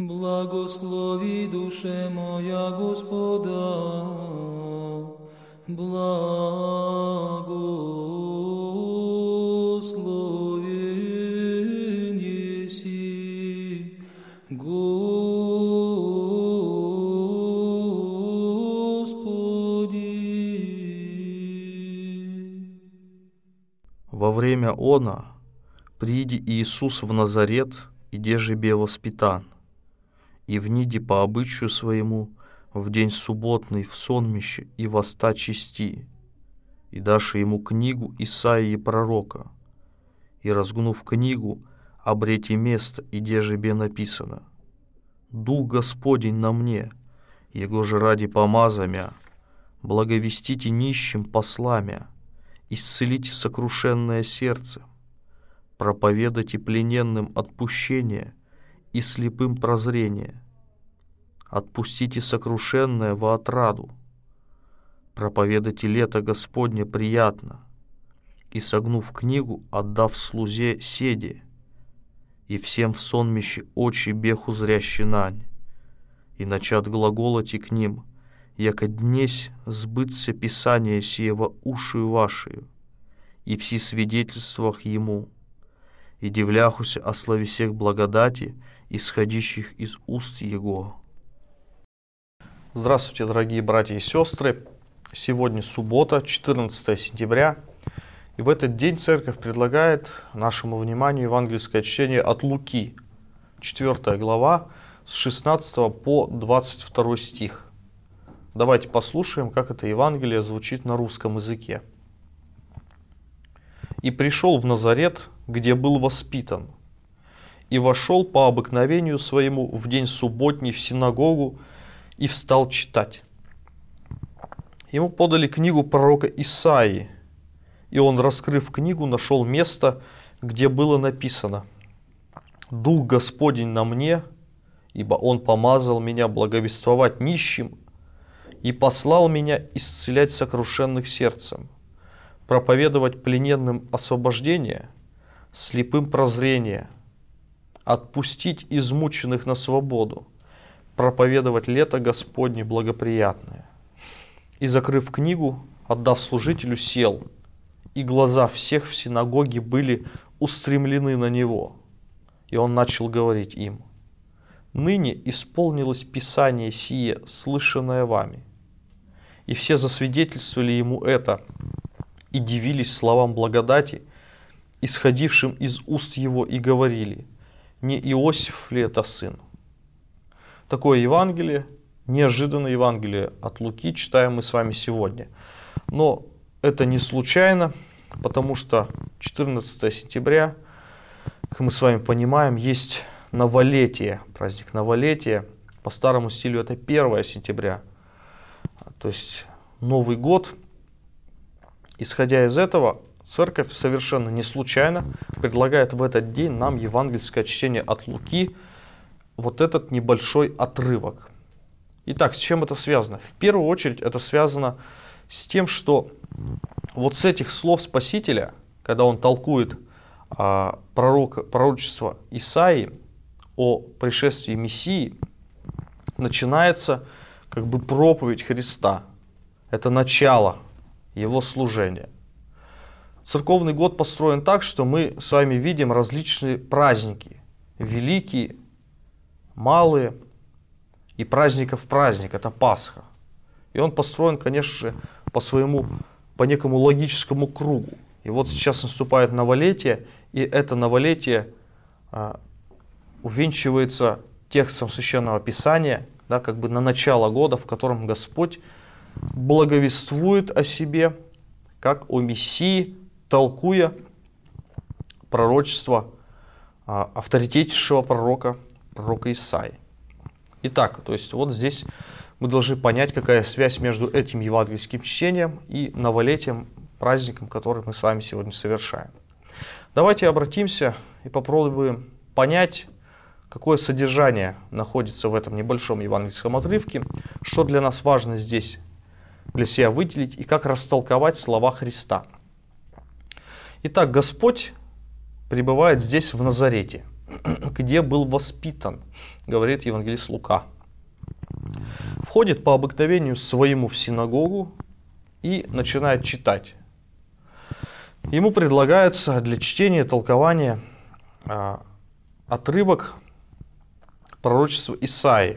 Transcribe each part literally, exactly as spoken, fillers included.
Благослови, душе моя, Господа, благословен еси, Господи. Во время она приди Иисус в Назарет, и деже бе воспитан, и вниди по обычаю своему в день субботный в сонмище и воста чести, и дашь ему книгу Исаии пророка, и разгнув книгу, обрети место, и деже бе написано: Дух Господень на мне, его же ради помаза мя, благовестите нищим посла мя, исцелите сокрушенное сердце, проповедайте плененным отпущение и слепым прозрение, отпустите сокрушенное во отраду, проповедайте лето Господне приятно, и, согнув книгу, отдав слузе седе, и всем в сонмище очи беху зрящи нань, и начат глаголати к ним, яко днесь сбыться писание сиева ушию вашею, и все свидетельствах ему, и дивляхуся о славе всех благодати, исходящих из уст Его. Здравствуйте, дорогие братья и сестры! Сегодня суббота, четырнадцатое сентября, и в этот день Церковь предлагает нашему вниманию евангельское чтение от Луки, четвёртая глава, с шестнадцатого по двадцать второй стих. Давайте послушаем, как это Евангелие звучит на русском языке. «И пришел в Назарет, где был воспитан, и вошел по обыкновению своему в день субботний в синагогу и встал читать. Ему подали книгу пророка Исаии, и он, раскрыв книгу, нашел место, где было написано: «Дух Господень на мне, ибо Он помазал меня благовествовать нищим и послал меня исцелять сокрушенных сердцем, проповедовать плененным освобождение, слепым прозрение, отпустить измученных на свободу, проповедовать лето Господне благоприятное». И, закрыв книгу, отдав служителю, сел, и глаза всех в синагоге были устремлены на него. И он начал говорить им: «Ныне исполнилось Писание сие, слышанное вами». И все засвидетельствовали ему это, и дивились словам благодати, исходившим из уст его, и говорили: не Иосиф ли это сын? Такое Евангелие, неожиданное Евангелие от Луки, читаем мы с вами сегодня. Но это не случайно, потому что четырнадцатое сентября, как мы с вами понимаем, есть новолетие, праздник новолетия. По старому стилю это первое сентября, то есть Новый год. Исходя из этого, Церковь совершенно не случайно предлагает в этот день нам евангельское чтение от Луки, вот этот небольшой отрывок. Итак, с чем это связано? В первую очередь это связано с тем, что вот с этих слов Спасителя, когда он толкует а, пророк, пророчество Исаии о пришествии Мессии, начинается как бы проповедь Христа. Это начало его служения. Церковный год построен так, что мы с вами видим различные праздники, великие, малые, и праздников праздник, это Пасха. И он построен, конечно же, по своему, по некому логическому кругу. И вот сейчас наступает новолетие, и это новолетие а, увенчивается текстом Священного Писания, да, как бы на начало года, в котором Господь благовествует о себе, как о Мессии, толкуя пророчество а, авторитетнейшего пророка, пророка Исаии. Итак, то есть вот здесь мы должны понять, какая связь между этим евангельским чтением и новолетием, праздником, который мы с вами сегодня совершаем. Давайте обратимся и попробуем понять, какое содержание находится в этом небольшом евангельском отрывке, что для нас важно здесь для себя выделить и как растолковать слова Христа. Итак, Господь пребывает здесь в Назарете. где был воспитан, говорит евангелист Лука. Входит по обыкновению своему в синагогу и начинает читать. Ему предлагается для чтения и толкования а, отрывок пророчества Исаии.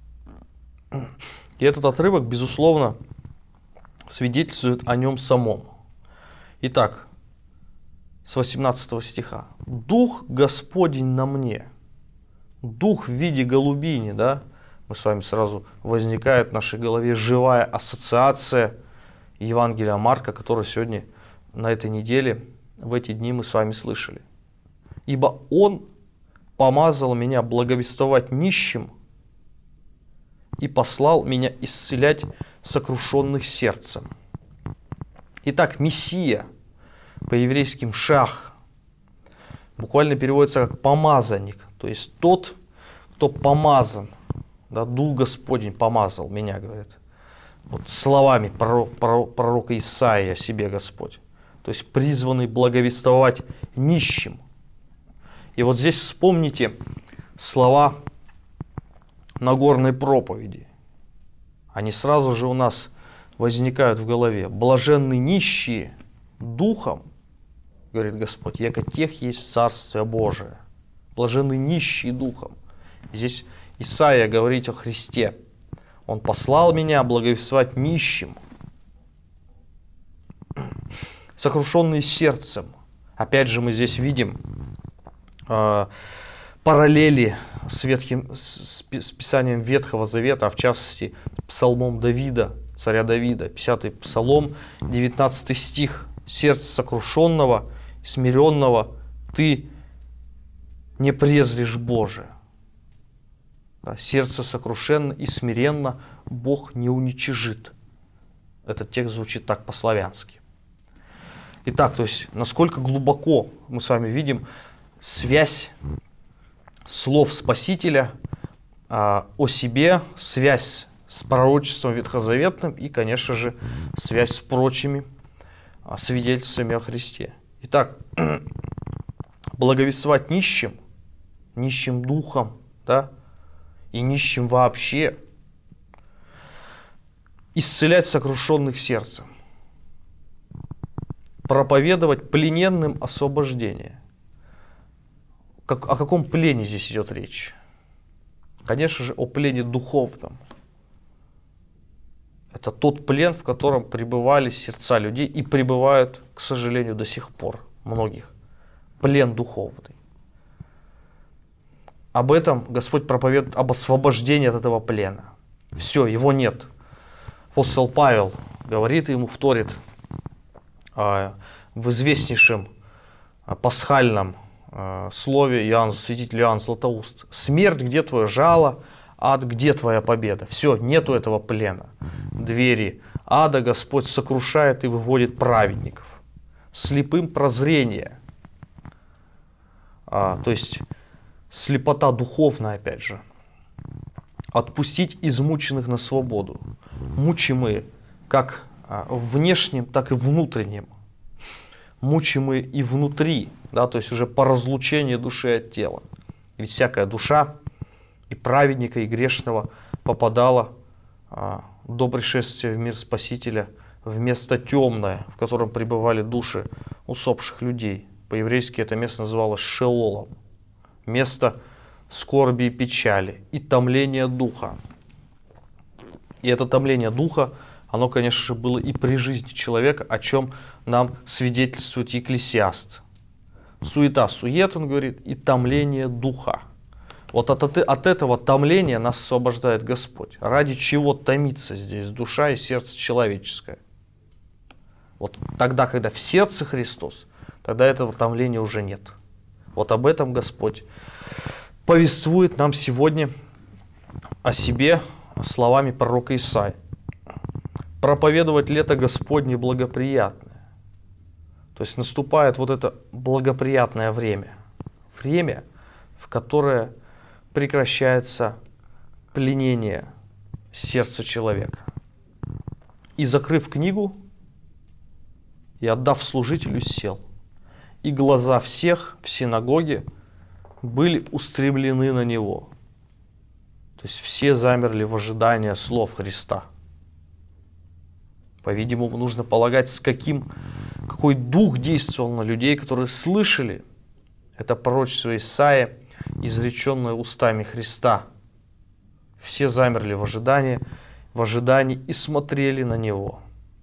И этот отрывок, безусловно, свидетельствует о нем самом. Итак, с восемнадцатого стиха. «Дух Господень на мне». Дух в виде голубини, да? Мы с вами сразу возникает в нашей голове живая ассоциация Евангелия Марка, которую сегодня на этой неделе, в эти дни мы с вами слышали. «Ибо Он помазал меня благовествовать нищим и послал меня исцелять сокрушенных сердцем». Итак, Мессия, по-еврейски Мшах, буквально переводится как помазанник, то есть тот, кто помазан, да, Дух Господень помазал меня, говорит, вот словами пророк, пророк, пророка Исаии о себе Господь, то есть призванный благовествовать нищим. И вот здесь вспомните слова Нагорной проповеди. Они сразу же у нас возникают в голове. «Блаженны нищие духом, говорит Господь, яко тех есть Царствие Божие». Блаженны нищие духом. Здесь Исаия говорит о Христе. Он послал меня благовествовать нищим, сокрушенные сердцем. Опять же мы здесь видим э, параллели с, ветхим, с, с Писанием Ветхого Завета, а в частности псалмом Давида, царя Давида, пятидесятый псалом, девятнадцатый стих. «Сердце сокрушенного, смиренного ты не презришь, Боже». Да, сердце сокрушенно и смиренно Бог не уничижит. Этот текст звучит так по-славянски. Итак, то есть насколько глубоко мы с вами видим связь слов Спасителя а, о себе, связь с пророчеством ветхозаветным и, конечно же, связь с прочими а, свидетельствами о Христе. Итак, благовествовать нищим, нищим духом, да, и нищим вообще, исцелять сокрушенных сердцем, проповедовать плененным освобождение. Как, о каком плене здесь идет речь? Конечно же, о плене духовном. Это тот плен, в котором пребывали сердца людей и пребывают, к сожалению, до сих пор многих. Плен духовный. Об этом Господь проповедует, об освобождении от этого плена. Все, его нет. Апостол Павел говорит ему, вторит в известнейшем пасхальном слове Иоанн, святитель Иоанн Златоуст: «Смерть, где твое жало? Ад, где твоя победа?» Все, нету этого плена. Двери ада Господь сокрушает и выводит праведников. Слепым прозрение. А, то есть слепота духовная, опять же. Отпустить измученных на свободу. Мучимые как внешним, так и внутренним. Мучимые и внутри, да, то есть уже по разлучению души от тела. Ведь всякая душа и праведника, и грешного попадала а, до пришествия в мир Спасителя в место темное, в котором пребывали души усопших людей. По-еврейски это место называлось Шеолом. Место скорби и печали, и томления духа. И это томление духа, оно, конечно же, было и при жизни человека, о чем нам свидетельствует Екклесиаст. Суета-сует, он говорит, и томление духа. Вот от, от, от этого томления нас освобождает Господь. Ради чего томится здесь душа и сердце человеческое? Вот тогда, когда в сердце Христос, тогда этого томления уже нет. Вот об этом Господь повествует нам сегодня о себе словами пророка Исаии. Проповедовать лето Господне благоприятное. То есть наступает вот это благоприятное время. Время, в которое прекращается пленение сердца человека. И, закрыв книгу, и отдав служителю, сел. И глаза всех в синагоге были устремлены на Него. То есть все замерли в ожидании слов Христа. По-видимому, нужно полагать, с каким, какой дух действовал на людей, которые слышали это пророчество Исаии, изреченное устами Христа. Все замерли в ожидании, в ожидании и смотрели на Него.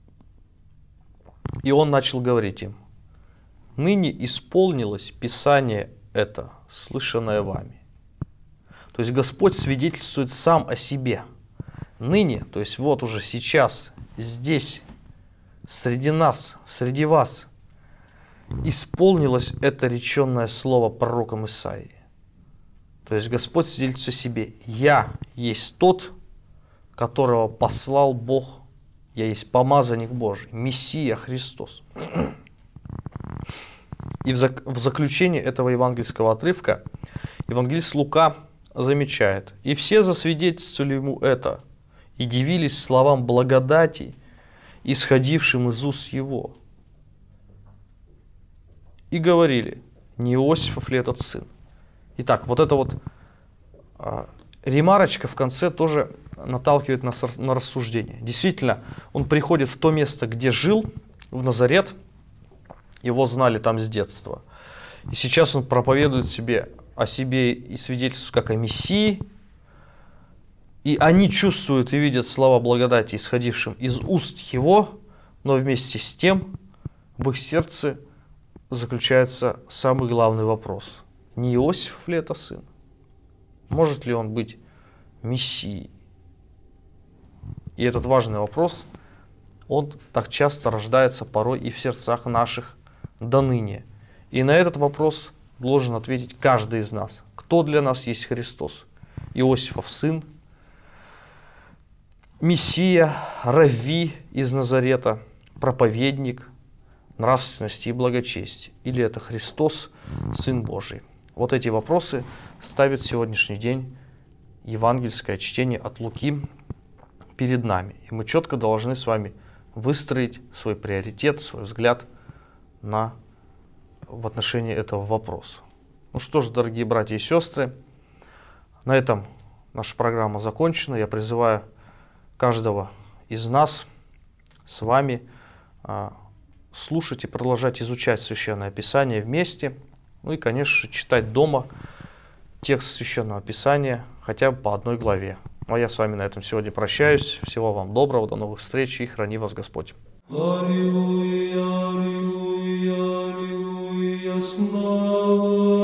И Он начал говорить им: «Ныне исполнилось Писание это, слышанное вами». То есть Господь свидетельствует сам о себе. Ныне, то есть вот уже сейчас, здесь, среди нас, среди вас, исполнилось это реченное слово пророком Исаии. То есть Господь свидетельствует о себе: «Я есть тот, которого послал Бог, я есть помазанник Божий, Мессия Христос». И в заключение этого евангельского отрывка евангелист Лука замечает: «И все засвидетельствовали ему это, и дивились словам благодати, исходившим из уст его. И говорили: не Иосифов ли этот сын?» Итак, вот эта вот а, ремарочка в конце тоже наталкивает нас на рассуждение. Действительно, он приходит в то место, где жил, в Назарет, его знали там с детства. И сейчас он проповедует себе о себе и свидетельствует как о Мессии. И они чувствуют и видят слова благодати, исходившим из уст его, но вместе с тем в их сердце заключается самый главный вопрос: не Иосифов ли это сын? Может ли он быть Мессией? И этот важный вопрос, он так часто рождается порой и в сердцах наших до ныне. И на этот вопрос должен ответить каждый из нас. Кто для нас есть Христос? Иосифов сын, Мессия, Равви из Назарета, проповедник нравственности и благочестия? Или это Христос, Сын Божий? Вот эти вопросы ставит сегодняшний день евангельское чтение от Луки перед нами. И мы четко должны с вами выстроить свой приоритет, свой взгляд на, в отношении этого вопроса. Ну что ж, дорогие братья и сестры, на этом наша программа закончена. Я призываю каждого из нас с вами а, слушать и продолжать изучать Священное Писание вместе. Ну и, конечно же, читать дома текст Священного Писания хотя бы по одной главе. Ну а я с вами на этом сегодня прощаюсь. Всего вам доброго, до новых встреч и храни вас Господь. Аллилуйя, аллилуйя, аллилуйя, слава